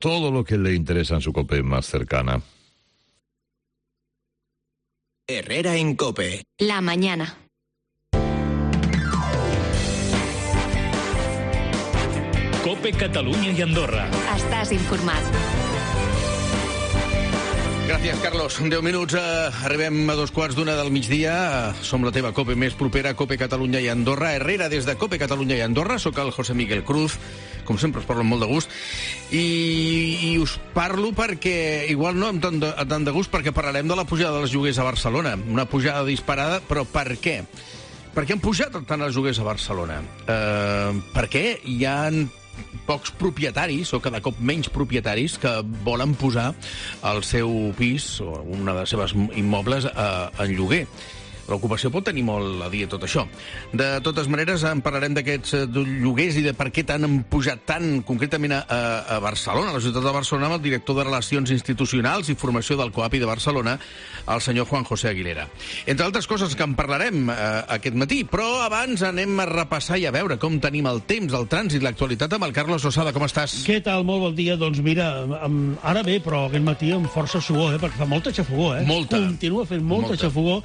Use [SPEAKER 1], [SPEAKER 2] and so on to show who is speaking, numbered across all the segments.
[SPEAKER 1] Todo lo que le interesa en su COPE más cercana.
[SPEAKER 2] Herrera en COPE.
[SPEAKER 3] La mañana.
[SPEAKER 4] COPE Catalunya i Andorra.
[SPEAKER 3] Estàs informat.
[SPEAKER 5] Gràcies, Carlos. 10 minuts, arribem a 2:15 del migdia. Som la teva COPE més propera, COPE Catalunya i Andorra. Herrera des de COPE Catalunya i Andorra. Soc el José Miguel Cruz. Com sempre, us parlo amb molt de gust. I us parlo perquè, igual no amb tant de gust, perquè parlarem de la pujada dels lloguers a Barcelona. Una pujada disparada, però per què? Per què han pujat tant els lloguers a Barcelona? Perquè hi ha pocs propietaris, o cada cop menys propietaris, que volen posar el seu pis o una de les seves immobles en lloguer. L'ocupació pot tenir molt a dir tot això. De totes maneres, en parlarem d'aquests lloguers i de per què han pujat tant, concretament a Barcelona, a la ciutat de Barcelona, amb el director de Relacions Institucionals i Formació del COAPI de Barcelona, el senyor Juan José Aguilera. Entre altres coses que en parlarem aquest matí, però abans anem a repassar i a veure com tenim el temps, el trànsit, l'actualitat amb el Carlos Osada. Com estàs?
[SPEAKER 6] Què tal? Molt bon dia. Doncs mira, ara bé, però aquest matí amb força suor, perquè fa molta xafogor,
[SPEAKER 5] Molta.
[SPEAKER 6] Continua fent molta xafogor,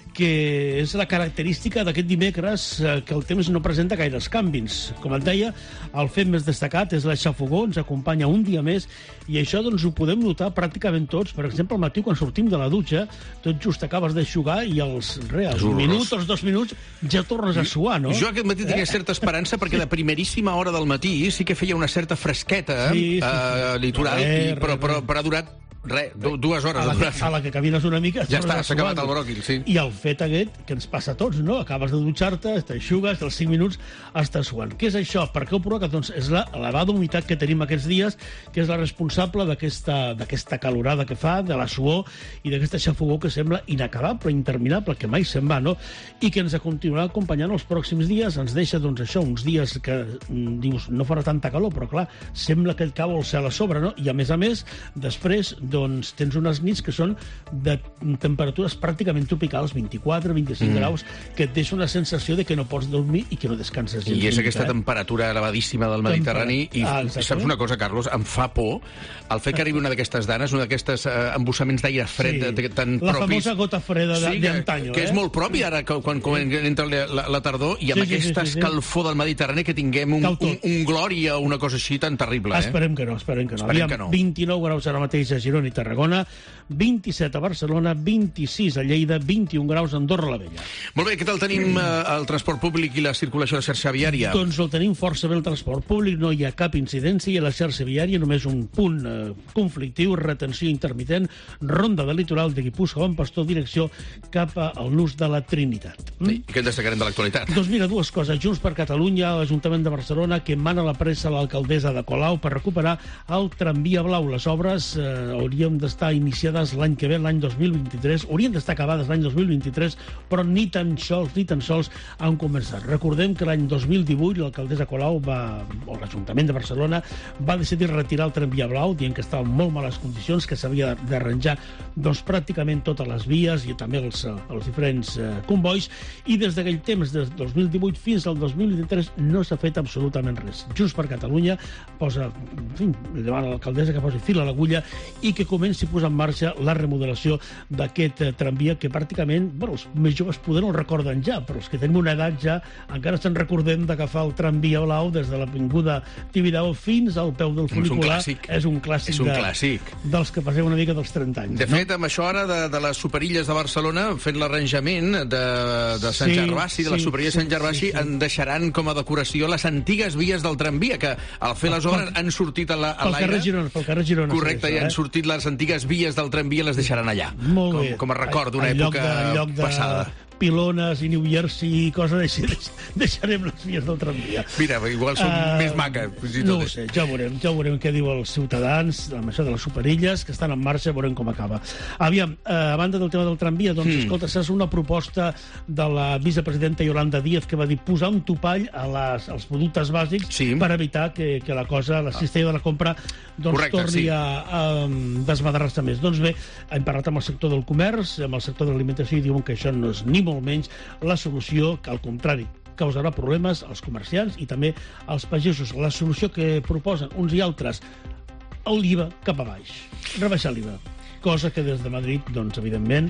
[SPEAKER 6] que és la característica d'aquest dimecres, que el temps no presenta gaires canvis. Com et deia, el fet més destacat és la xafogor, ens acompanya un dia més, i això doncs ho podem notar pràcticament tots. Per exemple, al matí, quan sortim de la dutxa, tot just acabes d'eixugar i als minut o 2 minuts ja tornes a suar, no?
[SPEAKER 5] Jo aquest matí tenia certa esperança perquè de primeríssima hora del matí sí que feia una certa fresqueta litoral, però ha durat res, 2 hores.
[SPEAKER 6] A la que camines una mica...
[SPEAKER 5] Ja està, s'ha acabat el bròquil, sí.
[SPEAKER 6] I el fet aquest, que ens passa a tots, no? Acabes de dutxar-te, t'eixugues, als 5 minuts estàs suant. Què és això? Per què ho provoca? Doncs és l'elevada humitat que tenim aquests dies, que és la responsable d'aquesta calorada que fa, de la suor i d'aquesta xafogor que sembla inacabable, interminable, que mai se'n va, no? I que ens continuarà acompanyant els pròxims dies. Ens deixa, doncs, això, uns dies que, dius, no farà tanta calor, però, clar, sembla que et cau el cel a sobre, no? I, a més, després, doncs tens unes nits que són de temperatures pràcticament tropicals, 24, 25 graus, que et deixa una sensació de que no pots dormir i que no descanses gens.
[SPEAKER 5] I és aquesta temperatura elevadíssima del Mediterrani. I saps una cosa, Carlos? Em fa por el fet que arribi una d'aquestes danes, una d'aquestes embussaments d'aire fred tan propis.
[SPEAKER 6] La famosa gota freda d'antanyo.
[SPEAKER 5] Que és molt propi ara, quan entra la tardor, i amb aquesta escalfor del Mediterrani que tinguem un glòria o una cosa així tan terrible.
[SPEAKER 6] Esperem que no. Aviam, 29 graus ara mateix a Girona i Tarragona, 27 a Barcelona, 26 a Lleida, 21 graus a Andorra la Vella.
[SPEAKER 5] Molt bé, què tal tenim el transport públic i la circulació a la xarxa viària?
[SPEAKER 6] Doncs el tenim força bé, el transport públic, no hi ha cap incidència, i a la xarxa viària només un punt conflictiu, retenció intermitent, ronda del litoral de Guipúscoa, Bon Pastor, direcció cap al nus de la Trinitat.
[SPEAKER 5] I què en destacarem de l'actualitat?
[SPEAKER 6] Doncs mira, 2 coses. Junts per Catalunya, l'Ajuntament de Barcelona, que mana la pressa a l'alcaldessa de Colau per recuperar el tramvia blau. Les obres haurien d'estar iniciades l'any que ve, l'any 2023, haurien d'estar acabades l'any 2023, però ni tan sols han començat. Recordem que l'any 2018 l'alcaldessa Colau o l'Ajuntament de Barcelona va decidir retirar el tramvia blau, dient que estava en molt males condicions, que s'havia d'arranjar pràcticament totes les vies i també els diferents convois, i des d'aquell temps, des del 2018 fins al 2023, no s'ha fet absolutament res. Junts per Catalunya posa, davant l'alcaldessa, que posi fil a l'agulla i que comenci a posar en marxa la remodelació d'aquest tramvia, que pràcticament, els més joves poder no el recorden ja, però els que tenim una edat ja encara se'n recordem d'agafar el tramvia blau des de l'avinguda Tibidabo fins al peu del funicular. És un clàssic dels que passeu una mica dels 30 anys.
[SPEAKER 5] De fet, amb això ara de les Superilles de Barcelona, fent l'arranjament de Sant Gervasi, de la Superilla de Sant Gervasi, en deixaran com a decoració les antigues vies del tramvia, que al fer les obres han sortit a l'aire.
[SPEAKER 6] Pel carrer Girona.
[SPEAKER 5] Correcte, i han sortit les antigues vies del tramvia, les deixaran allà.
[SPEAKER 6] Molt bé.
[SPEAKER 5] Com a record d'una època passada.
[SPEAKER 6] Pilones i New Jersey i coses així, deixarem les vies del tramvia.
[SPEAKER 5] Mira, igual són més maques.
[SPEAKER 6] No ho sé, ja veurem què diu els ciutadans amb això de les Superilles, que estan en marxa, veurem com acaba. Aviam, a banda del tema del tramvia, doncs, escolta, és una proposta de la vicepresidenta Yolanda Díaz, que va dir posar un topall als productes bàsics per evitar que la cosa, la cistella de la compra, torni a desmadrar-se més. Doncs bé, hem parlat amb el sector del comerç, amb el sector de l'alimentació, i diuen que això no és ni molt menys la solució, que al contrari causarà problemes als comerciants i també als pagesos. La solució que proposen uns i altres l'IVA cap a baix, rebaixar l'IVA. Cosa que des de Madrid, doncs, evidentment,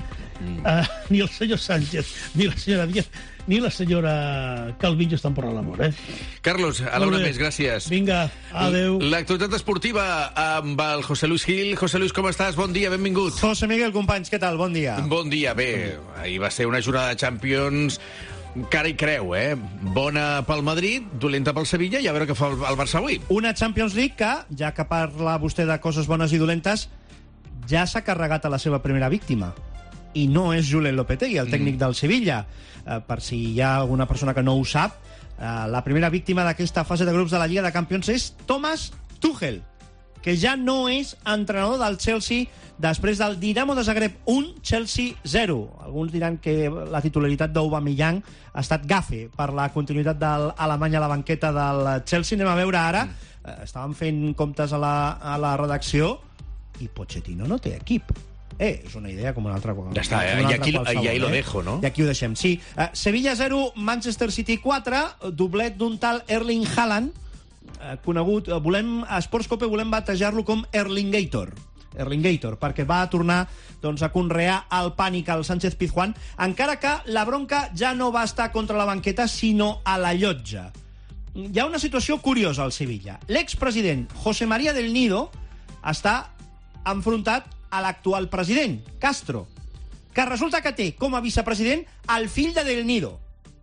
[SPEAKER 6] ni el senyor Sánchez, ni la senyora Díaz, ni la senyora Calvillo estan per l'amor,
[SPEAKER 5] Carlos, a la una més, gràcies.
[SPEAKER 6] Vinga, adeu.
[SPEAKER 5] L'actualitat esportiva amb el José Luis Gil. José Luis, com estàs? Bon dia, benvingut.
[SPEAKER 7] José Miguel, companys, què tal? Bon dia.
[SPEAKER 5] Bon dia, bé. Ahir va ser una jornada de Champions cara i creu, Bona pel Madrid, dolenta pel Sevilla, i a veure què fa el Barça avui.
[SPEAKER 7] Una Champions League que, ja que parla vostè de coses bones i dolentes, ja s'ha carregat a la seva primera víctima. I no és Julen Lopetegui, el tècnic del Sevilla. Per si hi ha alguna persona que no ho sap, la primera víctima d'aquesta fase de grups de la Lliga de Campions és Thomas Tuchel, que ja no és entrenador del Chelsea després del Dinamo de Zagreb 1, Chelsea 0. Alguns diran que la titularitat d'Aubameyang ha estat gafe per la continuïtat de l'Alemanya a la banqueta del Chelsea. Anem a veure ara. Estàvem fent comptes a la redacció i Pochettino no té equip. És una idea com una altra.
[SPEAKER 5] Ja està, i ahí lo dejo, no?
[SPEAKER 7] I aquí ho deixem, sí. Sevilla 0, Manchester City 4, doblet d'un tal Erling Haaland, conegut, a Sports Cope volem batejar-lo com Erlingator, perquè va tornar a conrear el pànic al Sánchez Pizjuán, encara que la bronca ja no va estar contra la banqueta, sinó a la llotja. Hi ha una situació curiosa al Sevilla. L'expresident José María del Nido està enfrontat a l'actual president, Castro, que resulta que té com a vicepresident el fill de Del Nido.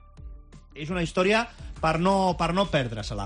[SPEAKER 7] És una història per no perdre-se-la.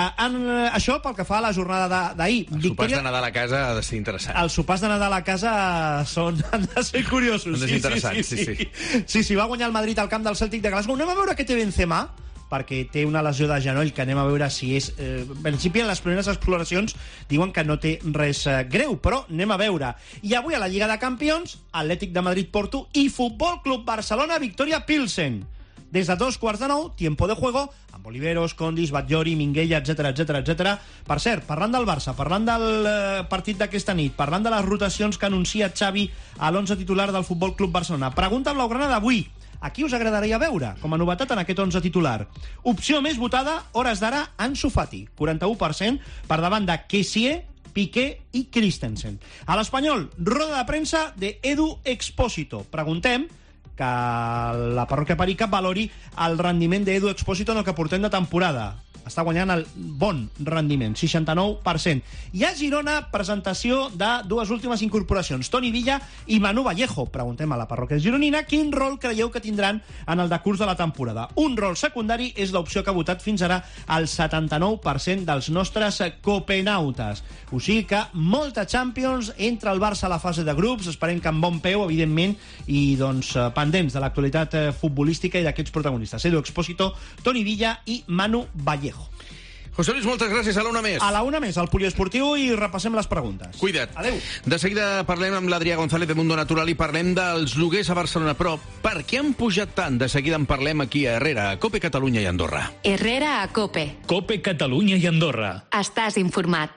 [SPEAKER 7] Això pel que fa a la jornada d'ahir.
[SPEAKER 5] Els sopars de Nadal a casa ha de ser interessant.
[SPEAKER 7] Els sopars de Nadal a casa han de ser curiosos.
[SPEAKER 5] Han de ser interessants, sí.
[SPEAKER 7] Sí, va guanyar el Madrid al camp del Celtic de Glasgow. Anem a veure què té Benzema, perquè té una lesió de genoll que anem a veure si és... En principi, en les primeres exploracions diuen que no té res greu, però anem a veure. I avui a la Lliga de Campions, Atlètic de Madrid-Porto i Futbol Club Barcelona, Victoria Pilsen. Des de 8:45, tiempo de juego, amb Oliveros, Condis, Batllori, Minguella, etc. Per cert, parlant del Barça, parlant del partit d'aquesta nit, parlant de les rotacions que anuncia Xavi a l'11 titular del Futbol Club Barcelona, pregunta blaugrana d'avui. A qui us agradaria veure com a novetat en aquest 11 titular? Opció més votada, hores d'ara, Ansu Fati, 41%, per davant de Kessie, Piqué i Christensen. A l'Espanyol, roda de premsa de Edu Expósito. Preguntem que la parròquia Perica valori el rendiment d'Edu Expósito en el que portem de temporada. Està guanyant el bon rendiment, 69%. I a Girona, presentació de dues últimes incorporacions, Toni Villa i Manu Vallejo. Preguntem a la parròquia gironina quin rol creieu que tindran en el decurs de la temporada. Un rol secundari és l'opció que ha votat fins ara el 79% dels nostres copenautes. O sigui que molta Champions, entra el Barça a la fase de grups, esperem que amb bon peu, evidentment, i doncs pendents de l'actualitat futbolística i d'aquests protagonistes. Edu Expósito, Toni Villa i Manu Vallejo.
[SPEAKER 5] José Luis, moltes gràcies. A la una més.
[SPEAKER 7] A la una més, al poliesportiu, i repassem les preguntes.
[SPEAKER 5] Cuida't.
[SPEAKER 7] Adéu.
[SPEAKER 5] De seguida parlem amb l'Adrià González de Mundo Natural i parlem dels lloguers a Barcelona. Però per què han pujat tant? De seguida en parlem aquí a Herrera, a Cope Catalunya i Andorra.
[SPEAKER 3] Herrera a Cope.
[SPEAKER 4] Cope Catalunya i Andorra.
[SPEAKER 3] Estàs informat.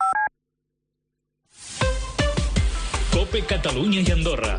[SPEAKER 4] Cope Catalunya i Andorra.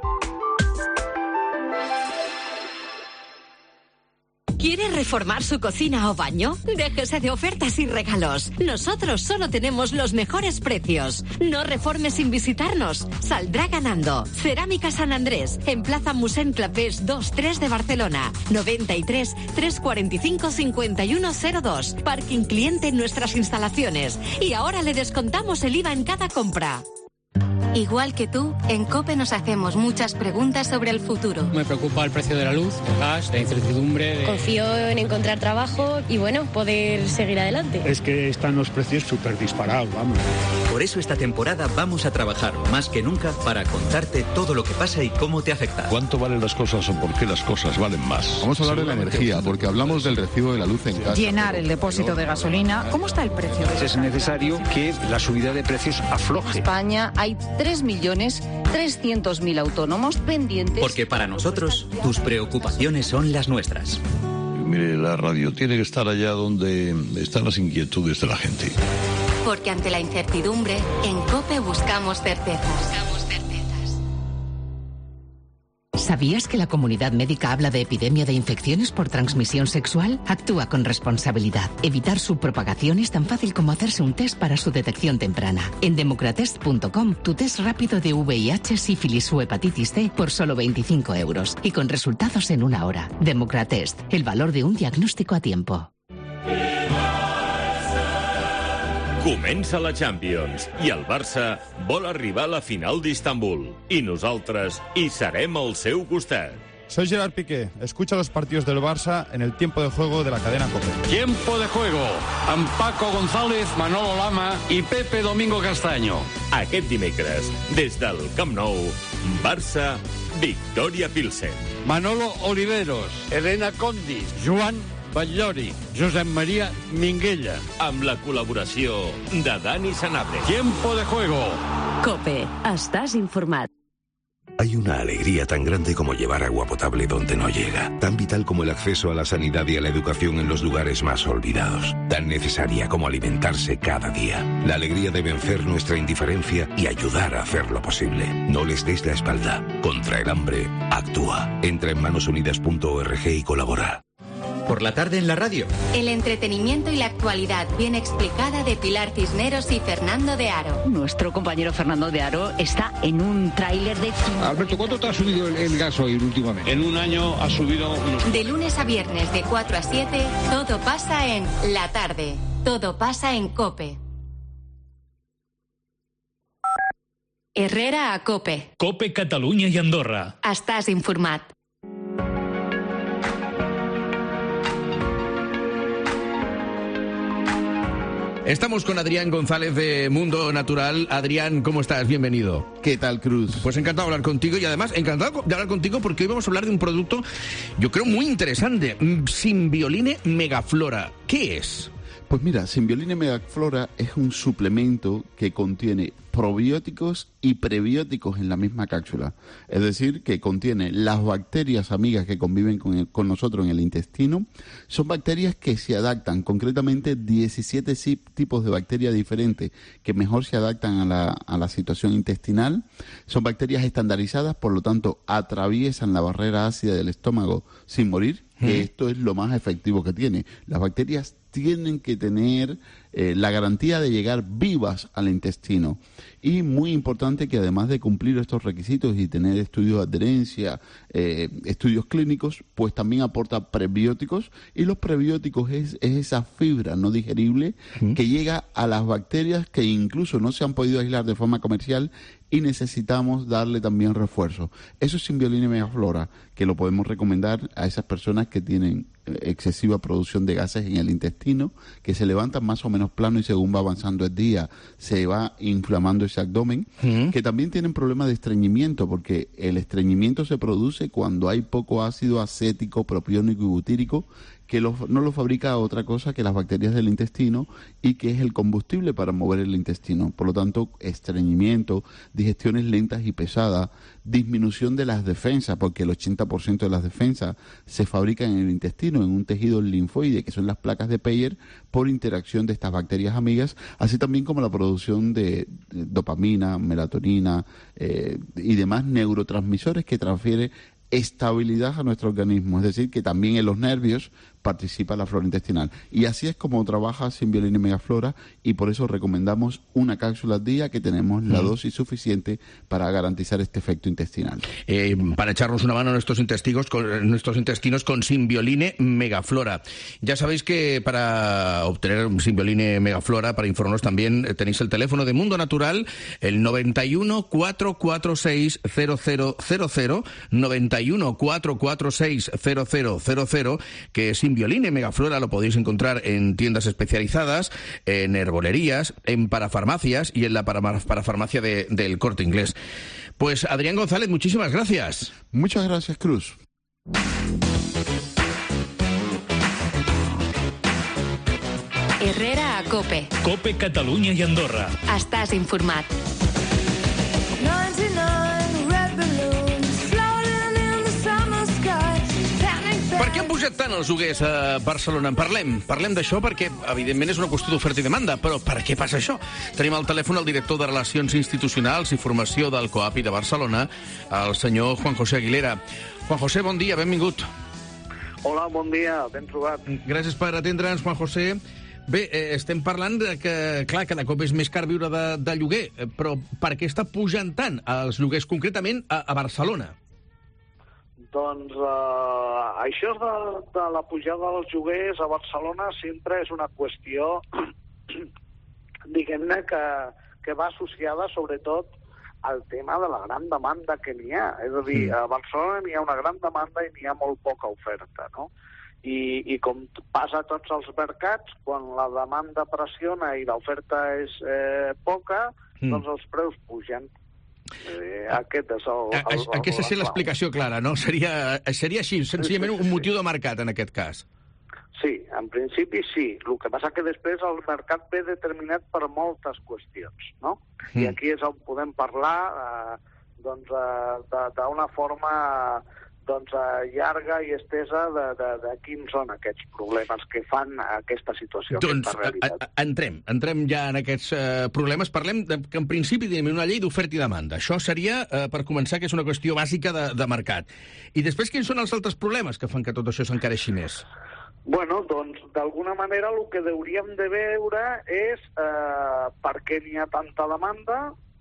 [SPEAKER 8] ¿Quiere reformar su cocina o baño? Déjese de ofertas y regalos. Nosotros solo tenemos los mejores precios. No reforme sin visitarnos. Saldrá ganando. Cerámica San Andrés, en Plaza Musén Clapés 2-3 de Barcelona. 93 345 5102. Parking cliente en nuestras instalaciones. Y ahora le descontamos el IVA en cada compra.
[SPEAKER 3] Igual que tú, en COPE nos hacemos muchas preguntas sobre el futuro.
[SPEAKER 9] Me preocupa el precio de la luz, del gas, la incertidumbre.
[SPEAKER 10] Confío en encontrar trabajo y, bueno, poder seguir adelante.
[SPEAKER 11] Es que están los precios súper disparados, vamos.
[SPEAKER 12] Por eso esta temporada vamos a trabajar más que nunca para contarte todo lo que pasa y cómo te afecta.
[SPEAKER 1] ¿Cuánto valen las cosas o por qué las cosas valen más?
[SPEAKER 13] Vamos a hablar de la energía, porque hablamos del recibo de la luz en casa.
[SPEAKER 14] Llenar el depósito de gasolina. ¿Cómo está el precio?
[SPEAKER 11] Es necesario que la subida de precios afloje.
[SPEAKER 14] En España hay 3.300.000 autónomos pendientes.
[SPEAKER 12] Porque para nosotros, tus preocupaciones son las nuestras.
[SPEAKER 1] Mire, la radio tiene que estar allá donde están las inquietudes de la gente.
[SPEAKER 3] Porque ante la incertidumbre, en COPE buscamos certezas.
[SPEAKER 15] ¿Sabías que la comunidad médica habla de epidemia de infecciones por transmisión sexual? Actúa con responsabilidad. Evitar su propagación es tan fácil como hacerse un test para su detección temprana. En democratest.com, tu test rápido de VIH, sífilis o hepatitis C por solo 25 euros y con resultados en 1 hora. Democratest, el valor de un diagnóstico a tiempo.
[SPEAKER 16] Comença la Champions i el Barça vol arribar a la final d'Istanbul. I nosaltres hi serem al seu costat.
[SPEAKER 17] Soy Gerard Piqué. Escucha los partidos del Barça en el tiempo de juego de la cadena COPE.
[SPEAKER 18] Tiempo de juego amb Paco González, Manolo Lama i Pepe Domingo Castaño.
[SPEAKER 16] Aquest dimecres, des del Camp Nou, Barça, Victòria Pilsen.
[SPEAKER 18] Manolo Oliveros, Elena Condis, Joan Batllori, Josep María Minguella.
[SPEAKER 16] Amb la col·laboració de Dani Sanabria.
[SPEAKER 18] Tiempo de juego.
[SPEAKER 8] COPE. Estàs informat.
[SPEAKER 19] Hay una alegría tan grande como llevar agua potable donde no llega, tan vital como el acceso a la sanidad y a la educación en los lugares más olvidados, tan necesaria como alimentarse cada día. La alegría de vencer nuestra indiferencia y ayudar a hacerlo posible. No les des la espalda. Contra el hambre, actúa. Entra en manosunidas.org y colabora.
[SPEAKER 12] Por la tarde en la radio.
[SPEAKER 3] El entretenimiento y la actualidad bien explicada de Pilar Cisneros y Fernando de Aro.
[SPEAKER 14] Nuestro compañero Fernando de Aro está en un tráiler de...
[SPEAKER 11] Alberto, ¿cuánto te ha subido el gasoil últimamente?
[SPEAKER 18] En un año ha subido unos...
[SPEAKER 3] De lunes a viernes de 4 a 7, todo pasa en La Tarde. Todo pasa en COPE. Herrera a COPE.
[SPEAKER 4] COPE Catalunya i Andorra.
[SPEAKER 3] Estàs informat.
[SPEAKER 5] Estamos con Adrián González de Mundo Natural. Adrián, ¿cómo estás? Bienvenido.
[SPEAKER 13] ¿Qué tal, Cruz?
[SPEAKER 5] Pues encantado de hablar contigo y además encantado de hablar contigo porque hoy vamos a hablar de un producto, yo creo, muy interesante. Symbioline Megaflora. ¿Qué es?
[SPEAKER 13] Pues mira, Symbioline Megaflora es un suplemento que contiene probióticos y prebióticos en la misma cápsula. Es decir, que contiene las bacterias amigas que conviven con nosotros en el intestino. Son bacterias que se adaptan, concretamente 17 tipos de bacterias diferentes que mejor se adaptan a la situación intestinal. Son bacterias estandarizadas, por lo tanto, atraviesan la barrera ácida del estómago sin morir, que esto es lo más efectivo que tiene. Las bacterias tienen que tener la garantía de llegar vivas al intestino. Y muy importante que además de cumplir estos requisitos y tener estudios de adherencia, estudios clínicos, pues también aporta prebióticos. Y los prebióticos es esa fibra no digerible que llega a las bacterias que incluso no se han podido aislar de forma comercial y necesitamos darle también refuerzo. Eso es Symbioline Megaflora, que lo podemos recomendar a esas personas que tienen excesiva producción de gases en el intestino, que se levantan más o menos plano y según va avanzando el día se va inflamando ese abdomen, que también tienen problemas de estreñimiento, porque el estreñimiento se produce cuando hay poco ácido acético, propiónico y butírico, que no lo fabrica otra cosa que las bacterias del intestino y que es el combustible para mover el intestino. Por lo tanto, estreñimiento, digestiones lentas y pesadas, disminución de las defensas, porque el 80% de las defensas se fabrican en el intestino, en un tejido linfoide, que son las placas de Peyer, por interacción de estas bacterias amigas, así también como la producción de dopamina, melatonina y demás neurotransmisores que transfiere estabilidad a nuestro organismo, es decir, que también en los nervios participa la flora intestinal. Y así es como trabaja Symbioline Megaflora y por eso recomendamos una cápsula al día, que tenemos la dosis suficiente para garantizar este efecto intestinal.
[SPEAKER 5] Para echarnos una mano a nuestros intestinos con Symbioline Megaflora. Ya sabéis que para obtener Symbioline Megaflora, para informarnos también, tenéis el teléfono de Mundo Natural, el 91 446 0000, 91 446 0000, que Symbioline Megaflora lo podéis encontrar en tiendas especializadas, en herbolerías, en parafarmacias y en la parafarmacia del Corte Inglés. Pues Adrián González, muchísimas gracias.
[SPEAKER 13] Muchas gracias, Cruz.
[SPEAKER 3] Herrera a COPE.
[SPEAKER 4] COPE Catalunya i Andorra.
[SPEAKER 3] Estàs informat.
[SPEAKER 5] Per què hem pujat pujat tant els lloguers a Barcelona? Parlem d'això perquè, evidentment, és una qüestió d'oferta i demanda, però per què passa això? Tenim al telèfon el director de Relacions Institucionals i Formació del COAPI de Barcelona, el senyor Juan José Aguilera. Juan José, bon dia, benvingut.
[SPEAKER 20] Hola, bon dia, ben trobat.
[SPEAKER 5] Gràcies per atendre'ns, Juan José. Bé, estem parlant de que, clar, cada cop és més car viure de lloguer, però per què està pujant tant els lloguers, concretament a Barcelona?
[SPEAKER 20] Doncs això de la pujada dels lloguers a Barcelona sempre és una qüestió, diguem-ne, que va associada sobretot al tema de la gran demanda que n'hi ha. És a dir, a Barcelona n'hi ha una gran demanda i n'hi ha molt poca oferta, no? I com passa a tots els mercats, quan la demanda pressiona i l'oferta és poca, doncs els preus pugen. Aquest és
[SPEAKER 5] aquesta és l'explicació clara, no? Seria així, senzillament un motiu de mercat, en aquest cas.
[SPEAKER 20] Sí, en principi sí. El que passa que després el mercat ve determinat per moltes qüestions, no? I aquí és on podem parlar d'una forma llarga i estesa de quins són aquests problemes que fan aquesta situació, aquesta realitat.
[SPEAKER 5] Entrem ja en aquests problemes. Parlem que en principi tenim una llei d'oferta i demanda. Això seria, per començar, que és una qüestió bàsica de mercat. I després, quins són els altres problemes que fan que tot això s'encareixi més?
[SPEAKER 20] Bueno, doncs, d'alguna manera, el que hauríem de veure és per què n'hi ha tanta demanda,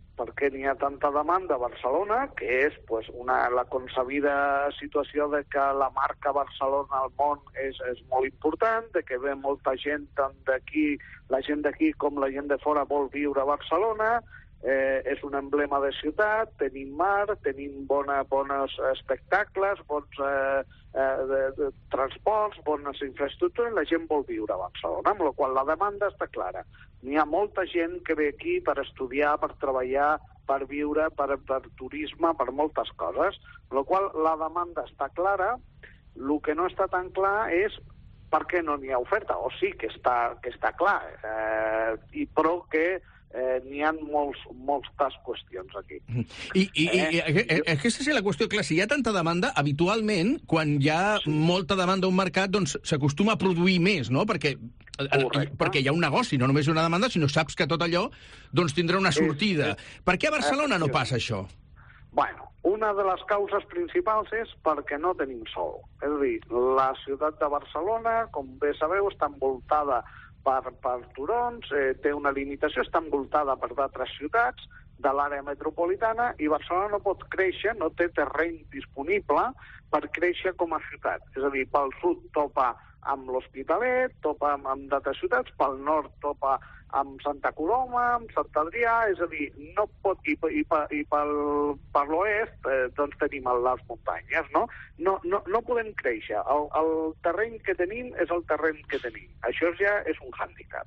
[SPEAKER 20] a Barcelona, que és la concebida situació de que la marca Barcelona al món és molt important, de que ve molta gent tant d'aquí, la gent d'aquí com la gent de fora vol viure a Barcelona, és un emblema de ciutat, tenim mar, tenim bons espectacles, bons transports, bones infraestructures, la gent vol viure a Barcelona, amb la qual la demanda està clara. N'hi ha molta gent que ve aquí per estudiar, per treballar, per viure, per turisme, per moltes coses, amb la qual la demanda està clara. El que no està tan clar és per què no n'hi ha oferta, o sí que està clar, però que n'hi ha moltes qüestions aquí.
[SPEAKER 5] I aquesta és la qüestió, clar, si hi ha tanta demanda, habitualment, quan hi ha molta demanda a un mercat, doncs s'acostuma a produir més, no? Perquè hi ha un negoci, no només una demanda, sinó saps que tot allò doncs tindrà una sortida. Per què a Barcelona no passa això?
[SPEAKER 20] Bueno, una de les causes principals és perquè no tenim sol. És a dir, la ciutat de Barcelona, com bé sabeu, està envoltada per turons, té una limitació, està envoltada per d'altres ciutats de l'àrea metropolitana i Barcelona no pot créixer, no té terreny disponible per créixer com a ciutat. És a dir, pel sud topa amb l'Hospitalet, topa amb d'altres ciutats, pel nord topa amb Santa Coloma, amb Sant Adrià, és a dir, no pot, i per l'oest doncs tenim les muntanyes, no? No podem créixer. El terreny que tenim és el terreny que tenim. Això ja és un hàndicap.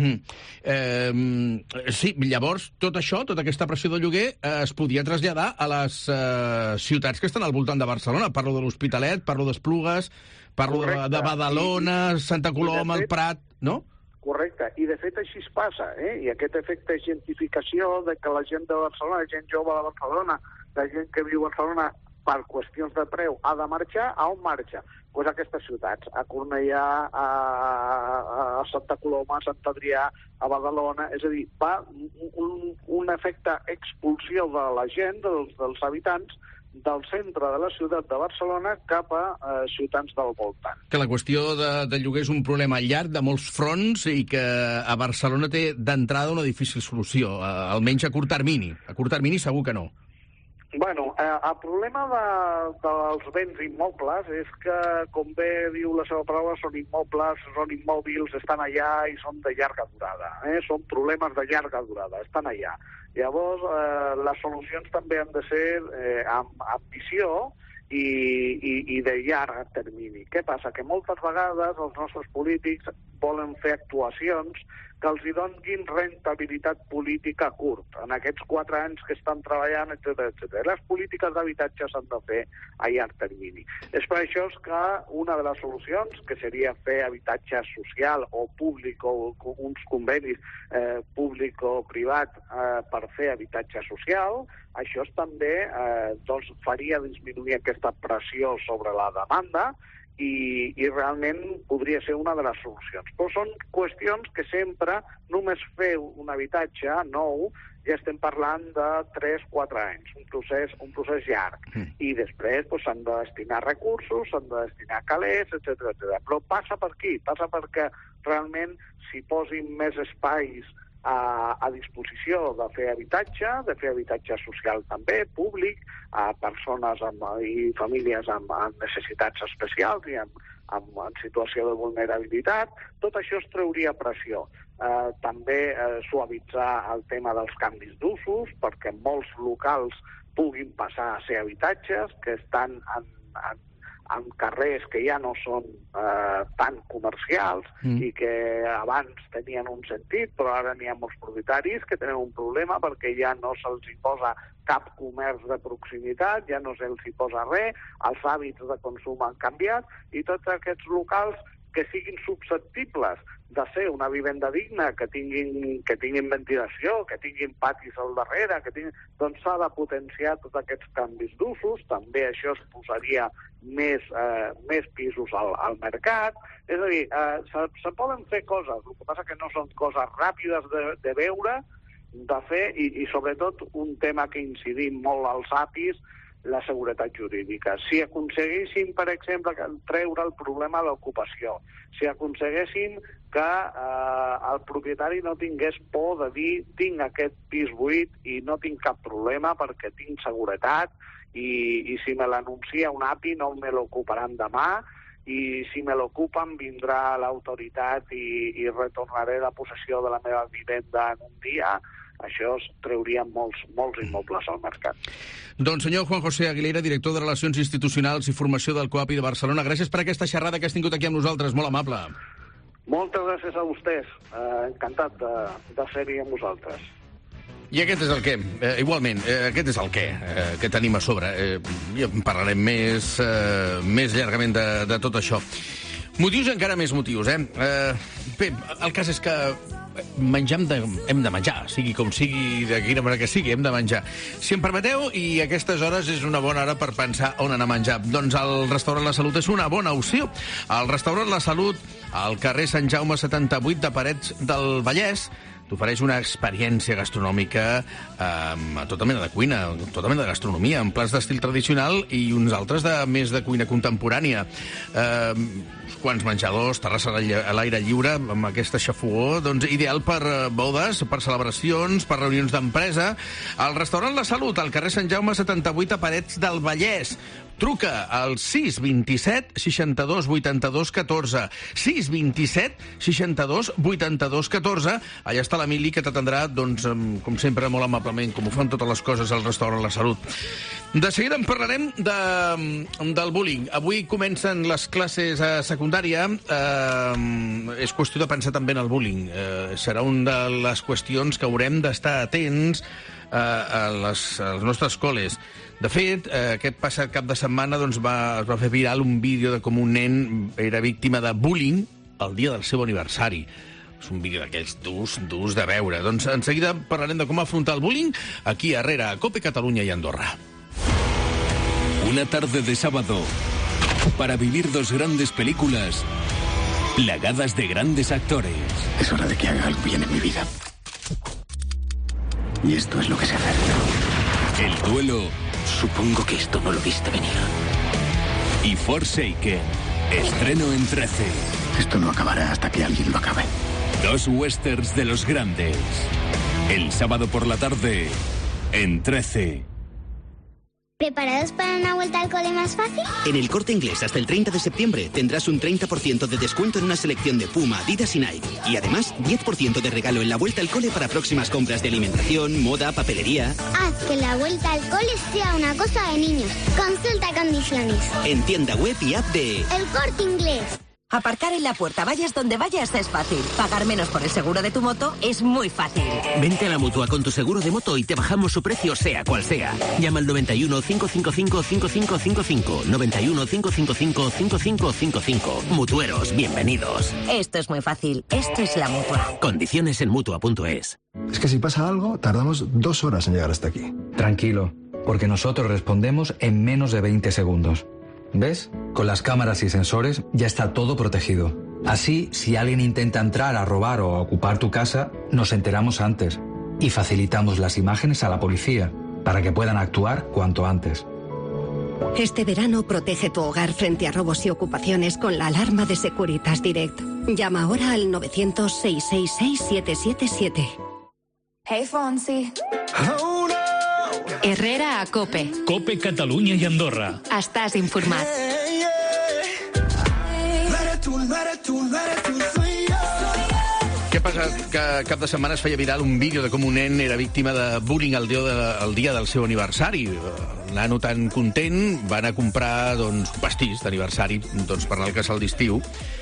[SPEAKER 5] Sí, llavors, tot això, tota aquesta pressió de lloguer, es podria traslladar a les ciutats que estan al voltant de Barcelona. Parlo de l'Hospitalet, parlo d'Esplugues, parlo de Badalona, Santa Coloma, el Prat, no?
[SPEAKER 20] Correcte, i de fet així es passa, i aquest efecte de gentrificació de que la gent de Barcelona, la gent jove de Barcelona, la gent que viu a Barcelona per qüestions de preu ha de marxar, a on marxa? Doncs a aquestes ciutats, a Cornellà, a Santa Coloma, a Sant Adrià, a Badalona, és a dir, va un efecte expulsió de la gent, dels habitants, del centre de la ciutat de Barcelona cap a ciutats del voltant.
[SPEAKER 5] Que la qüestió de lloguer és un problema llarg de molts fronts i que a Barcelona té d'entrada una difícil solució, almenys a curt termini. A curt termini segur que no.
[SPEAKER 20] Bueno, el problema dels béns immobles és que, com bé diu la seva paraula, són immobles, són immòbils, estan allà i són de llarga durada. Són problemes de llarga durada, estan allà. Llavors, les solucions també han de ser amb ambició i de llarg termini. Què passa? Que moltes vegades els nostres polítics volen fer actuacions que els hi donin rentabilitat política a curt, en aquests 4 anys que estan treballant, etc. Les polítiques d'habitatge s'han de fer a llarg termini. És per això que una de les solucions, que seria fer habitatge social o públic, o uns convenis públic-privat per fer habitatge social, això també faria disminuir aquesta pressió sobre la demanda i realment podria ser una de les solucions. Però són qüestions que sempre, només fer un habitatge nou, ja estem parlant de 3-4 anys, un procés llarg. I després s'han de destinar recursos, s'han de destinar calés, etc. Però passa per aquí, passa perquè realment s'hi posin més espais a disposició de fer habitatge social també, públic, a persones i famílies amb necessitats especials i en situació de vulnerabilitat. Tot això es trauria pressió. També suavitzar el tema dels canvis d'usos, perquè molts locals puguin passar a ser habitatges, que estan en carrers que ja no són tan comercials i que abans tenien un sentit, però ara n'hi ha molts propietaris que tenen un problema perquè ja no se'ls hi posa cap comerç de proximitat, ja no se'ls hi posa res, els hàbits de consum han canviat i tots aquests locals que siguin susceptibles de ser una vivenda digna, que tinguin ventilació, que tinguin patis al darrere, doncs s'ha de potenciar tots aquests canvis d'usos. També això es posaria més pisos al mercat. És a dir, se poden fer coses, el que passa que no són coses ràpides de veure, de fer, i sobretot un tema que incidim molt als APIs, la seguretat jurídica. Si aconseguéssim, per exemple, treure el problema de l'ocupació, si aconseguéssim que el propietari no tingués por de dir tinc aquest pis buit i no tinc cap problema perquè tinc seguretat i si me l'anuncia un API no me l'ocuparan demà i si me l'ocupen vindrà l'autoritat i retornaré la possessió de la meva vivenda en un dia. Això es trauria molts immobles al mercat.
[SPEAKER 5] Doncs senyor Juan José Aguilera, director de Relacions Institucionals i Formació del COAPI de Barcelona, gràcies per aquesta xerrada que has tingut aquí amb nosaltres, molt amable.
[SPEAKER 20] Moltes gràcies a vostès, encantat de ser-hi amb vosaltres.
[SPEAKER 5] I aquest és el què, igualment, aquest és el què tenim a sobre. Ja en parlarem més llargament de tot això. Motius, encara més motius, Bé, el cas és que hem de menjar, sigui com sigui, de quina manera que sigui, hem de menjar. Si em permeteu, i a aquestes hores és una bona hora per pensar on anar a menjar. Doncs el restaurant La Salut és una bona opció. El restaurant La Salut, al carrer Sant Jaume 78 de Parets del Vallès, t'ofereix una experiència gastronòmica a tota mena de cuina, tota mena de gastronomia, amb plats d'estil tradicional i uns altres més de cuina contemporània. Uns quants menjadors, terrassa a l'aire lliure, amb aquesta xafogó, doncs ideal per bodes, per celebracions, per reunions d'empresa. El restaurant La Salut, al carrer Sant Jaume 78 a Parets del Vallès. Truca al 627 62 82 14. 627 62 82 14. Allà està l'Emili, que t'atendrà, doncs, com sempre, molt amablement, com ho fan totes les coses al restaurant La Salut. De seguida en parlarem del bullying. Avui comencen les classes a secundària. És qüestió de pensar també en el bullying. Serà una de les qüestions que haurem d'estar atents a les nostres escoles. De fet, aquest passat cap de setmana es va fer viral un vídeo de com un nen era víctima de bullying el dia del seu aniversari. És un vídeo d'aquells durs de veure. Doncs en seguida parlarem de com afrontar el bullying aquí a Herrera, a COPE Catalunya i Andorra.
[SPEAKER 21] Una tarde de sábado para vivir dos grandes películas plagadas de grandes actores.
[SPEAKER 22] Es hora de que haga algo bien en mi vida. Y esto es lo que sé hacer.
[SPEAKER 21] El duelo.
[SPEAKER 22] Supongo que esto no lo viste venir.
[SPEAKER 21] Y Forsaken. Estreno en 13.
[SPEAKER 22] Esto no acabará hasta que alguien lo acabe.
[SPEAKER 21] Dos westerns de los grandes. El sábado por la tarde en 13.
[SPEAKER 23] ¿Preparados para una vuelta al cole más fácil?
[SPEAKER 24] En El Corte Inglés hasta el 30 de septiembre tendrás un 30% de descuento en una selección de Puma, Adidas y Nike. Y además, 10% de regalo en la vuelta al cole para próximas compras de alimentación, moda, papelería.
[SPEAKER 23] Haz que la vuelta al cole sea una cosa de niños. Consulta condiciones.
[SPEAKER 24] En tienda web y app de
[SPEAKER 23] El Corte Inglés.
[SPEAKER 8] Aparcar en la puerta, vayas donde vayas, es fácil. Pagar menos por el seguro de tu moto es muy fácil.
[SPEAKER 24] Vente a la Mutua con tu seguro de moto y te bajamos su precio sea cual sea. Llama al 91 555 5555. 91 555 5555. Mutueros, bienvenidos.
[SPEAKER 8] Esto es muy fácil. Esto es la Mutua.
[SPEAKER 24] Condiciones en Mutua.es.
[SPEAKER 25] Es que si pasa algo, tardamos 2 horas en llegar hasta aquí.
[SPEAKER 26] Tranquilo, porque nosotros respondemos en menos de 20 segundos. ¿Ves?
[SPEAKER 2] Con las cámaras y sensores ya está todo protegido. Así, si alguien intenta entrar a robar o a ocupar tu casa, nos enteramos antes y facilitamos las imágenes a la policía para que puedan actuar cuanto antes.
[SPEAKER 8] Este verano protege tu hogar frente a robos y ocupaciones con la alarma de Securitas Direct. Llama ahora al 900-666-777.
[SPEAKER 3] Hey, Fonsi. Herrera a Cope.
[SPEAKER 4] Cope Catalunya i Andorra.
[SPEAKER 3] Estàs informat.
[SPEAKER 5] Què passa? Que cap de setmana es feia viral un vídeo de com un nen era víctima de bullying el dia del seu aniversari. El nano tan content va anar a comprar un pastís d'aniversari per anar al casal d'estiu.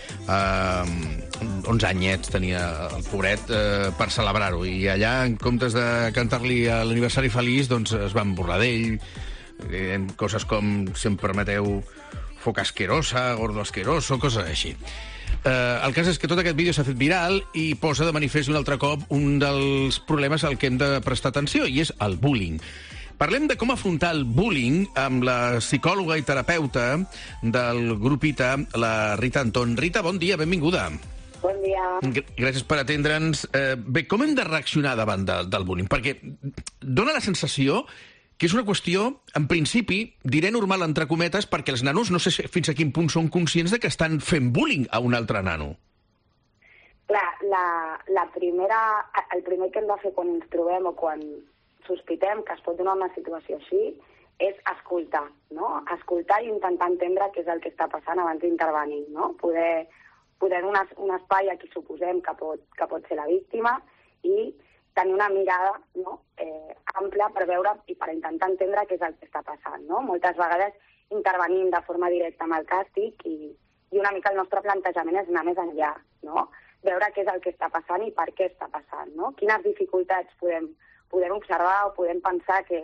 [SPEAKER 5] 11 anyets tenia el pobret per celebrar-ho. I allà, en comptes de cantar-li l'aniversari feliç, es van burlar d'ell. Coses com, si em permeteu, foc asquerosa, gordo asqueroso, coses així. El cas és que tot aquest vídeo s'ha fet viral i posa de manifest un altre cop un dels problemes al que hem de prestar atenció, i és el bullying. Parlem de com afrontar el bullying amb la psicòloga i terapeuta del grup ITA, la Rita Anton. Rita, bon dia, benvinguda.
[SPEAKER 6] Bon dia.
[SPEAKER 5] Gràcies per atendre'ns. Bé, com hem de reaccionar davant del bullying? Perquè dóna la sensació que és una qüestió, en principi, diré normal entre cometes, perquè els nanos no sé fins a quin punt són conscients de que estan fent bullying a un altre nano.
[SPEAKER 6] Clar, el primer que hem de fer quan ens trobem o quan sospitem que es pot donar una situació així és escoltar, no? Escoltar i intentar entendre què és el que està passant abans d'intervenir, no? Poder donar un espai a qui suposem que pot ser la víctima i tenir una mirada, no? Ampla per veure i per intentar entendre què és el que està passant, no? Moltes vegades intervenim de forma directa amb el càstig i una mica el nostre plantejament és anar més enllà, no? Veure què és el que està passant i per què està passant, no? Quines dificultats podem observar o podem pensar que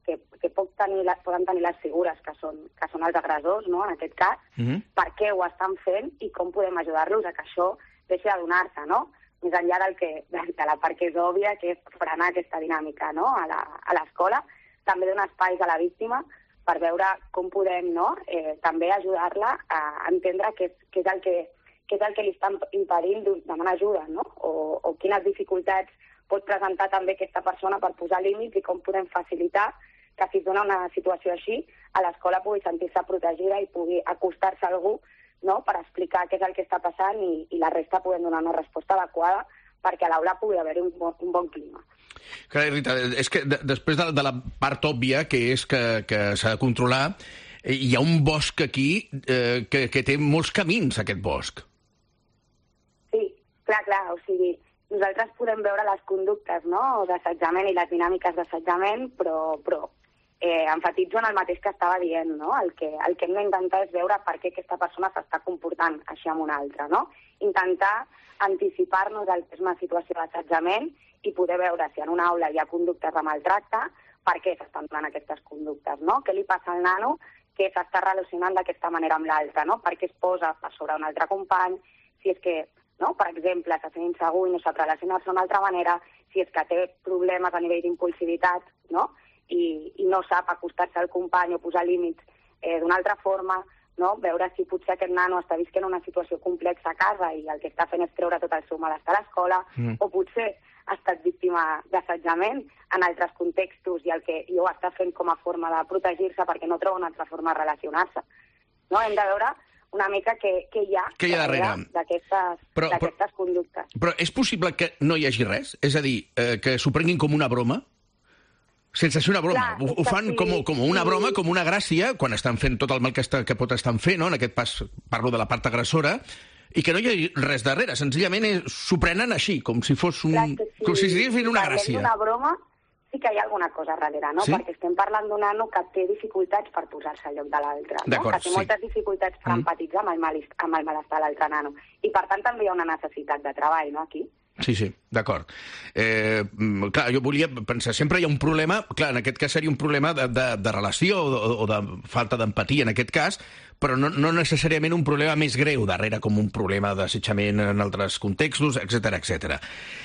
[SPEAKER 6] poden tenir les figures que són els agressors, no? En aquest cas, per què ho estan fent i com podem ajudar-los a que això deixi de donar-se, no? Més enllà de la part que és òbvia, que és frenar aquesta dinàmica, no? A l'escola, també donar espais a la víctima per veure com podem, no? També ajudar-la a entendre què és el que li està impedint demanar ajuda, no? O quines dificultats pot presentar també aquesta persona per posar límits i com podem facilitar que si es dona una situació així, a l'escola pugui sentir-se protegida i pugui acostar-se a algú, no?, per explicar què és el que està passant i la resta podem donar una resposta adequada perquè a l'aula pugui haver-hi un bon clima.
[SPEAKER 5] Carai, Rita, és que després de la part òbvia, que és que s'ha de controlar, hi ha un bosc aquí que té molts camins, aquest bosc.
[SPEAKER 6] Sí, clar, o sigui, nosaltres podem veure les conductes, no?, d'assetjament i les dinàmiques d'assetjament, però enfatitzo en el mateix que estava dient, no? El que hem d'intentar és veure per què aquesta persona s'està comportant així amb una altra, no? Intentar anticipar-nos al que és una situació d'assetjament i poder veure si en una aula hi ha conductes de maltracte, per què s'estan donant aquestes conductes, no? Què li passa al nano que s'està relacionant d'aquesta manera amb l'altre, no? Per què es posa per sobre un altre company, si és que, no?, per exemple, se sent insegur i no sap relacionar-se d'una altra manera, si és que té problemes a nivell d'impulsivitat, no?, i no sap acostar-se al company o posar límits d'una altra forma, no? Veure si potser aquest nano està visquent una situació complexa a casa i el que està fent és treure tot el seu malestar a l'escola, o potser ha estat víctima d'assetjament en altres contextos i ho està fent com a forma de protegir-se perquè no troba una altra forma de relacionar-se. No? Hem de veure una mica què hi ha darrere d'aquestes conductes.
[SPEAKER 5] Però és possible que no hi hagi res? És a dir, que s'ho prenguin com una broma? Sense ser una broma. Clar, ho fan com una broma, com una gràcia, quan estan fent tot el mal que pot estar fent, no? En aquest pas parlo de la part agressora, i que no hi hagi res darrere. Senzillament s'ho prenen així, com si fos com si estigués fent una gràcia.
[SPEAKER 6] Una broma, sí que hi ha alguna cosa darrere, no? Sí? Perquè estem parlant d'un nano que té dificultats per posar-se al lloc de l'altre, no? Que té moltes dificultats per empatitzar amb el malestar de l'altre nano. I per tant també hi ha una necessitat de treball, no?, aquí.
[SPEAKER 5] Sí, d'acord. Clar, jo volia pensar, sempre hi ha un problema, clar, en aquest cas seria un problema de relació o de falta d'empatia en aquest cas, però no necessàriament un problema més greu darrere, com un problema d'assetjament en altres contextos, etc.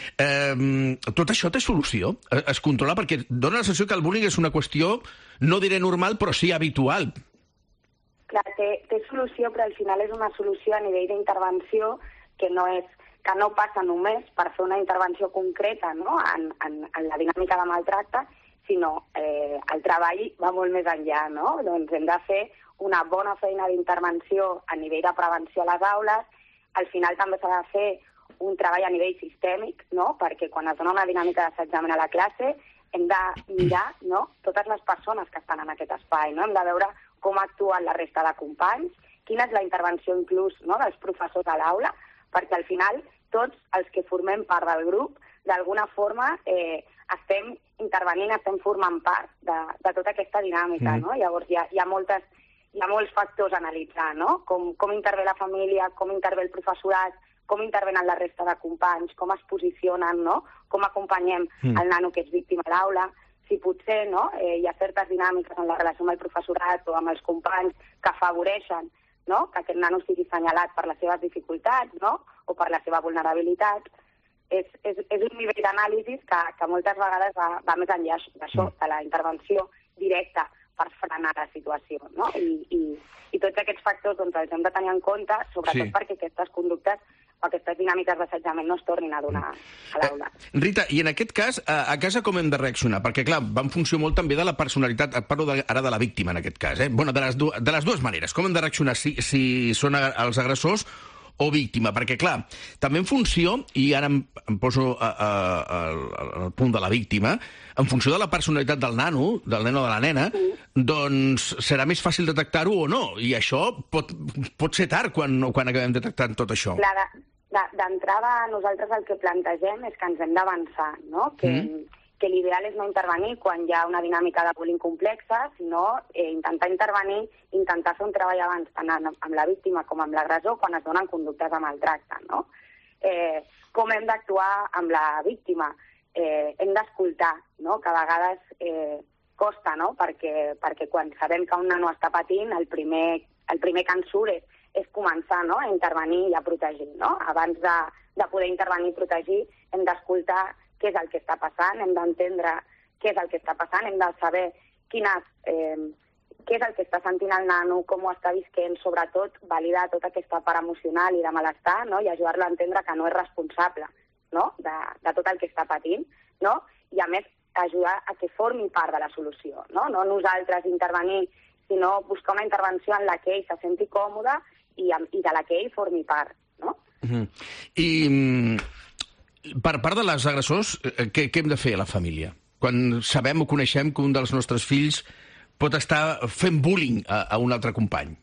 [SPEAKER 5] Tot això té solució? Es controla? Perquè dona la sensació que el bullying és una qüestió, no diré normal, però sí habitual.
[SPEAKER 6] Clar, té solució, però al final és una solució a nivell d'intervenció que no passa només per fer una intervenció concreta, no?, en la dinàmica de maltracte, sinó el treball va molt més enllà, no? Doncs hem de fer una bona feina d'intervenció a nivell de prevenció a les aules. Al final també s'ha de fer un treball a nivell sistèmic, no?, perquè quan es dona una dinàmica d'assetjament a la classe hem de mirar, no?, totes les persones que estan en aquest espai, no? Hem de veure com actuen la resta de companys, quina és la intervenció inclús, no?, dels professors a l'aula, perquè al final tots els que formem part del grup, d'alguna forma estem intervenint, estem formant part de tota aquesta dinàmica, no? Llavors hi ha molts factors a analitzar, no? Com intervé la família, com intervé el professorat, com intervenen la resta de companys, com es posicionen, no? Com acompanyem el nano que és víctima a l'aula, si potser, no?, hi ha certes dinàmiques en la relació amb el professorat o amb els companys que afavoreixen, no?, que aquest nano sigui assenyalat per les seves dificultats, no?, o per la seva vulnerabilitat. És un nivell d'anàlisi que moltes vegades va més enllà d'això, de la intervenció directa per frenar la situació, no? I tots aquests factors doncs, els hem de tenir en compte, sobretot perquè aquestes conductes o aquestes dinàmiques d'assetjament no es tornin a donar a l'aula.
[SPEAKER 5] Rita, i en aquest cas, a casa com hem de reaccionar? Perquè, clar, va en funció molt també de la personalitat, parlo ara de la víctima en aquest cas, Bueno, de les dues maneres. Com hem de reaccionar si són els agressors o víctima? Perquè, clar, també en funció, i ara em poso al punt de la víctima, en funció de la personalitat del nano, del nen o de la nena, doncs serà més fàcil detectar-ho o no. I això pot ser tard quan acabem detectant tot això.
[SPEAKER 6] Clar, d'entrada nosaltres el que plantegem és que ens hem d'avançar, no? Que l'ideal és no intervenir quan hi ha una dinàmica de bullying complexa, sinó intentar intervenir, intentar fer un treball abans tant amb la víctima com amb l'agressor quan es donen conductes de maltracte, no? Com hem d'actuar amb la víctima? Hem d'escoltar, no? Que a vegades costa, no? Perquè quan sabem que un nano està patint, el primer que ens surt és començar, no?, a intervenir i a protegir, no? Abans de poder intervenir i protegir, hem d'escoltar què és el que està passant, hem d'entendre què és el que està passant, hem de saber què és el que està sentint el nano, com ho està visquent, sobretot validar tota aquesta part emocional i de malestar, no?, i ajudar-lo a entendre que no és responsable, no?, de tot el que està patint, no?, i a més ajudar a que formi part de la solució, no nosaltres intervenir, sinó buscar una intervenció en la que ell se senti còmode i de la que ell formi part, no?
[SPEAKER 5] I per part de les agressors, què hem de fer a la família? Quan sabem o coneixem que un dels nostres fills pot estar fent bullying a un altre company?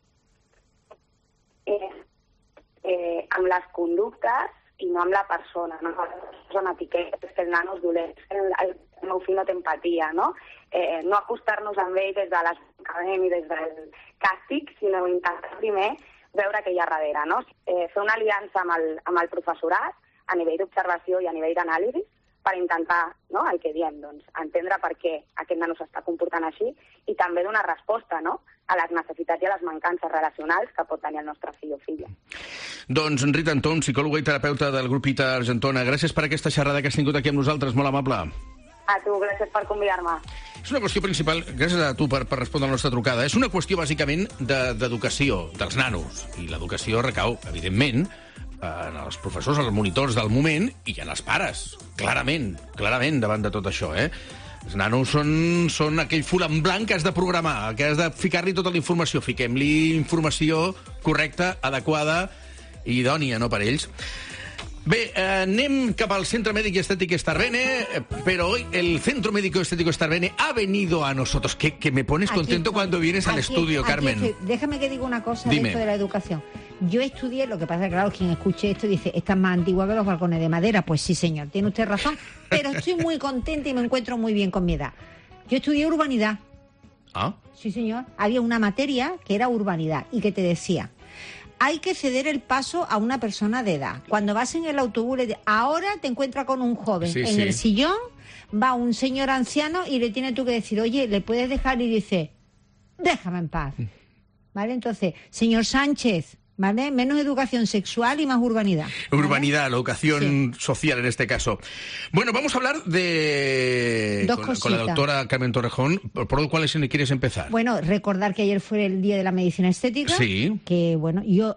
[SPEAKER 6] Amb les conductes i no amb la persona, no? Són etiquetes, que el nano és dolent, el meu fill no té empatia, no? No acostar-nos amb ell des de l'esbocament i des del càstig, sinó intentar primer veure què hi ha darrere, no? Fer una aliança amb el professorat a nivell d'observació i a nivell d'anàlisi per intentar, no?, el que diem, doncs, entendre per què aquest nano s'està comportant així i també donar resposta, no?, a les necessitats i a les mancances relacionals que pot tenir el nostre fill o filla.
[SPEAKER 5] Doncs Rita Anton, psicòloga i terapeuta del grup Ita Argentona, gràcies per aquesta xerrada que has tingut aquí amb nosaltres, molt amable.
[SPEAKER 6] A tu, gràcies per convidar-me.
[SPEAKER 5] És una qüestió principal, gràcies a tu per respondre a la nostra trucada, és una qüestió bàsicament d'educació dels nanos, i l'educació recau, evidentment, en els professors, els monitors del moment i en els pares, clarament, davant de tot això, Els nanos són aquell full en blanc que has de programar, que has de ficar-li tota la informació. Fiquem-li informació correcta, adequada i idònia, no per ells. Bé, anem cap al Centro Médico Estético Starbene, pero hoy el Centro Médico Estético Starbene ha venido a nosotros. Que me pones contento cuando vienes al estudio, Carmen.
[SPEAKER 1] Déjame que diga una cosa
[SPEAKER 5] Dime.
[SPEAKER 1] de esto de la educación. Yo estudié, lo que pasa es que, claro, quien escuche esto dice, esta es más antigua que los balcones de madera. Pues sí, señor, tiene usted razón, pero estoy muy contenta y me encuentro muy bien con mi edad. Yo estudié urbanidad.
[SPEAKER 5] ¿Ah?
[SPEAKER 1] Sí, señor. Había una materia que era urbanidad y que te decía, hay que ceder el paso a una persona de edad. Cuando vas en el autobús, ahora te encuentras con un joven en el sillón, va un señor anciano y le tienes tú que decir, oye, ¿le puedes dejar? Y dice, déjame en paz. ¿Vale? Entonces, señor Sánchez, ¿vale? Menos educación sexual y más urbanidad. ¿Vale?
[SPEAKER 5] Urbanidad, la educación social en este caso. Bueno, vamos a hablar de... Con la doctora Carmen Torrejón. ¿Por cuáles quieres empezar?
[SPEAKER 1] Bueno, recordar que ayer fue el Día de la Medicina Estética.
[SPEAKER 5] Sí.
[SPEAKER 1] Que, bueno, yo...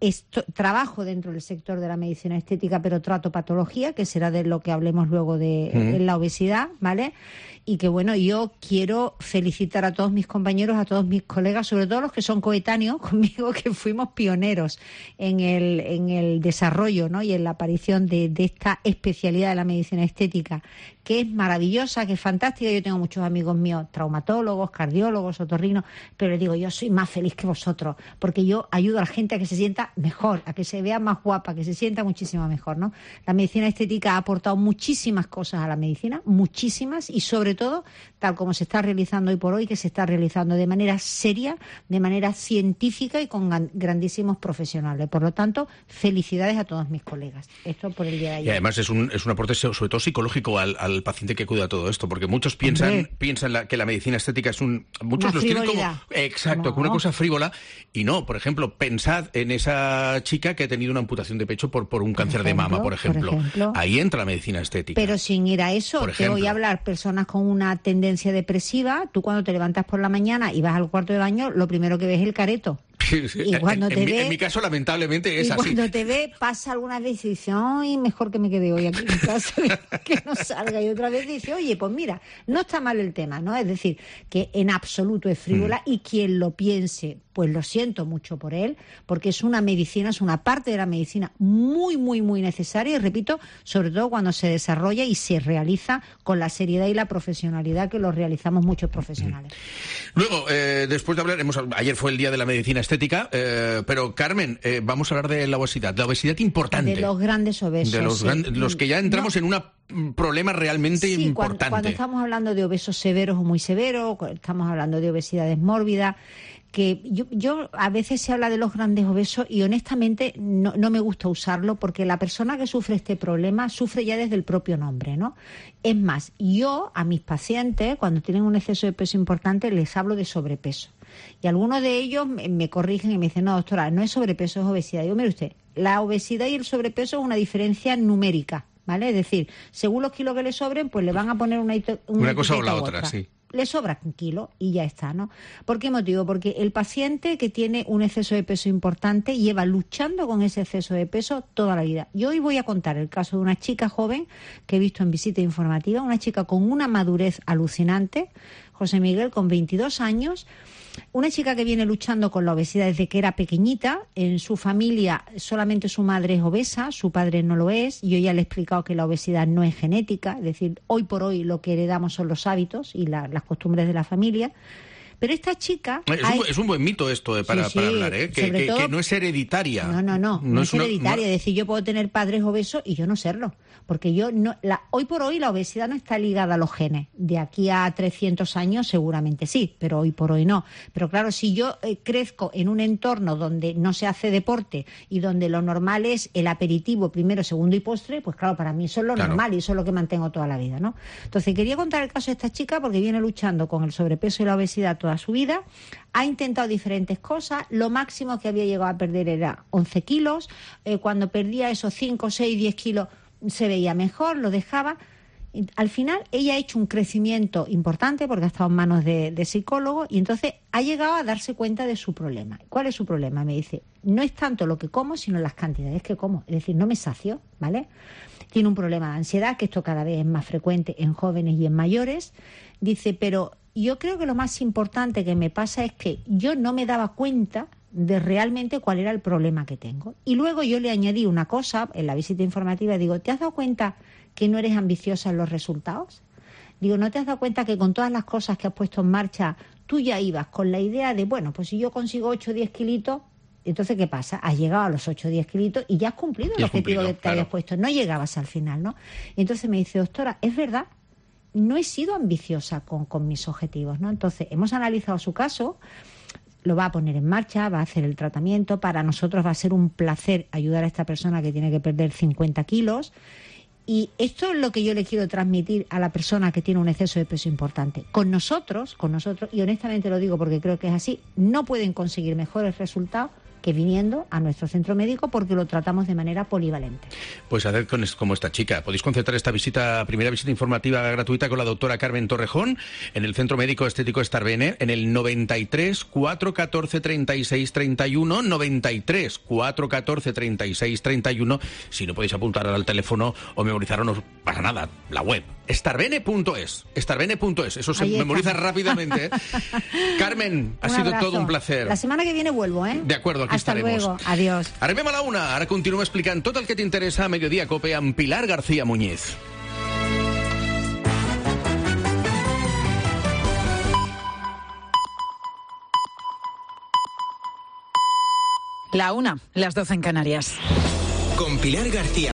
[SPEAKER 1] trabajo dentro del sector de la medicina estética, pero trato patología, que será de lo que hablemos luego de la obesidad, ¿vale? Y que, bueno, yo quiero felicitar a todos mis compañeros, a todos mis colegas, sobre todo los que son coetáneos conmigo, que fuimos pioneros en el desarrollo, ¿no? Y en la aparición de esta especialidad de la medicina estética, que es maravillosa, que es fantástica. Yo tengo muchos amigos míos, traumatólogos, cardiólogos, otorrinos, pero les digo, yo soy más feliz que vosotros, porque yo ayudo a la gente a que se sienta mejor, a que se vea más guapa, que se sienta muchísimo mejor, ¿no? La medicina estética ha aportado muchísimas cosas a la medicina, muchísimas, y sobre todo, tal como se está realizando hoy por hoy, que se está realizando de manera seria, de manera científica y con grandísimos profesionales. Por lo tanto, felicidades a todos mis colegas. Esto por el día de ayer.
[SPEAKER 5] Y además es un aporte sobre todo psicológico al paciente que cuida todo esto, porque muchos piensan que la medicina estética es muchos los tienen como... Exacto, como una cosa frívola, y no. Por ejemplo, pensad en esa chica que ha tenido una amputación de pecho por un cáncer de mama, por ejemplo. Ahí entra la medicina estética.
[SPEAKER 1] Pero sin ir a eso, te voy a hablar personas con una tendencia depresiva. Tú cuando te levantas por la mañana y vas al cuarto de baño, lo primero que ves es el careto.
[SPEAKER 5] Sí. Y cuando en mi caso, lamentablemente, es así.
[SPEAKER 1] Y cuando te ve, pasa algunas veces y dice, ay, mejor que me quede hoy aquí en casa, que no salga. Y otra vez dice, oye, pues mira, no está mal el tema, ¿no? Es decir, que en absoluto es frívola, y quien lo piense, pues lo siento mucho por él, porque es una medicina, es una parte de la medicina muy, muy, muy necesaria, y repito, sobre todo cuando se desarrolla y se realiza con la seriedad y la profesionalidad que lo realizamos muchos profesionales.
[SPEAKER 5] Luego, después de hablar, ayer fue el Día de la Medicina Estética, pero Carmen, vamos a hablar de la obesidad importante.
[SPEAKER 1] De los grandes obesos.
[SPEAKER 5] De los que ya entramos en un problema realmente importante.
[SPEAKER 1] Cuando estamos hablando de obesos severos o muy severos, estamos hablando de obesidades mórbidas, que yo a veces se habla de los grandes obesos y honestamente no me gusta usarlo, porque la persona que sufre este problema sufre ya desde el propio nombre, ¿no? Es más, yo a mis pacientes, cuando tienen un exceso de peso importante, les hablo de sobrepeso. Y algunos de ellos me corrigen y me dicen, no, doctora, no es sobrepeso, es obesidad. Digo, mire usted, la obesidad y el sobrepeso es una diferencia numérica, ¿vale? Es decir, según los kilos que le sobren, pues le van a poner una
[SPEAKER 5] cosa o la otra, sí.
[SPEAKER 1] Le sobra un kilo y ya está, ¿no? ¿Por qué motivo? Porque el paciente que tiene un exceso de peso importante lleva luchando con ese exceso de peso toda la vida. Yo hoy voy a contar el caso de una chica joven que he visto en visita informativa, una chica con una madurez alucinante, José Miguel, con 22 años, una chica que viene luchando con la obesidad desde que era pequeñita. En su familia solamente su madre es obesa, su padre no lo es. Yo ya le he explicado que la obesidad no es genética, es decir, hoy por hoy lo que heredamos son los hábitos y las costumbres de la familia. Pero esta chica...
[SPEAKER 5] Es un buen mito esto para hablar, ¿eh? Que no es hereditaria.
[SPEAKER 1] No es hereditaria. Es decir, yo puedo tener padres obesos y yo no serlo. Porque hoy por hoy la obesidad no está ligada a los genes. De aquí a 300 años seguramente sí, pero hoy por hoy no. Pero claro, si yo crezco en un entorno donde no se hace deporte y donde lo normal es el aperitivo, primero, segundo y postre, pues claro, para mí eso es lo normal y eso es lo que mantengo toda la vida, ¿no? Entonces quería contar el caso de esta chica porque viene luchando con el sobrepeso y la obesidad toda su vida. Ha intentado diferentes cosas. Lo máximo que había llegado a perder era 11 kilos. Cuando perdía esos 5, 6, 10 kilos se veía mejor, lo dejaba. Al final ella ha hecho un crecimiento importante porque ha estado en manos de psicólogos y entonces ha llegado a darse cuenta de su problema. ¿Cuál es su problema? Me dice, no es tanto lo que como, sino las cantidades que como. Es decir, no me sacio, ¿vale? Tiene un problema de ansiedad, que esto cada vez es más frecuente en jóvenes y en mayores. Dice, pero yo creo que lo más importante que me pasa es que yo no me daba cuenta de realmente cuál era el problema que tengo. Y luego yo le añadí una cosa en la visita informativa, digo, ¿te has dado cuenta que no eres ambiciosa en los resultados? Digo, ¿no te has dado cuenta que con todas las cosas que has puesto en marcha, tú ya ibas con la idea de, bueno, pues si yo consigo 8 o 10 kilitos, entonces ¿qué pasa? Has llegado a los 8 o 10 kilitos y ya has cumplido el objetivo que te habías puesto. No llegabas al final, ¿no? Y entonces me dice, doctora, es verdad, no he sido ambiciosa con mis objetivos, ¿no? Entonces hemos analizado su caso, lo va a poner en marcha, va a hacer el tratamiento. Para nosotros va a ser un placer ayudar a esta persona que tiene que perder 50 kilos. Y esto es lo que yo le quiero transmitir a la persona que tiene un exceso de peso importante. Con nosotros, y honestamente lo digo porque creo que es así, no pueden conseguir mejores resultados que viniendo a nuestro centro médico porque lo tratamos de manera polivalente.
[SPEAKER 5] Pues haced como esta chica. Podéis concertar esta primera visita informativa gratuita con la doctora Carmen Torrejón en el Centro Médico Estético Starbene en el 93 414 36 31, 93 414 36 31. Si no podéis apuntar al teléfono o memorizarlo, no pasa nada. La web, starbene.es. Starbene.es. Eso se memoriza rápidamente, ¿eh? Carmen, ha sido todo un placer.
[SPEAKER 1] La semana que viene vuelvo, ¿eh?
[SPEAKER 5] De acuerdo, aquí estaremos.
[SPEAKER 1] Hasta luego, adiós.
[SPEAKER 5] Arribem a la 1, ara continuo explicant tot el que t'interessa a Mediodía Cope amb Pilar García Muñiz.
[SPEAKER 7] La 1, las 12 en Canarias.
[SPEAKER 9] Con Pilar García